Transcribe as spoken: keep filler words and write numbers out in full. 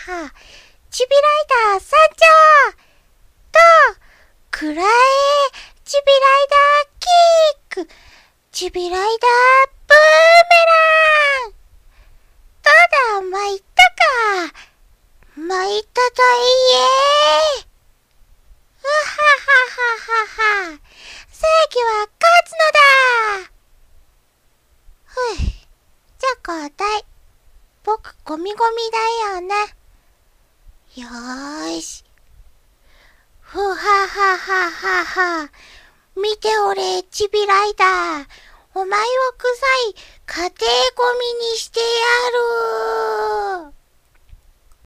は。ちびライダー参上と、くらえ、ちびライダーキック、ちびライダーブーメラン。どうだ、参ったか。参ったといえ。うははははは。正義は勝つのだ。ふぅ。じゃあ交代。僕ゴミゴミだよね。よーし。ふははははは。見ておれ、ちびライダー。お前を臭い家庭ゴミにしてやる。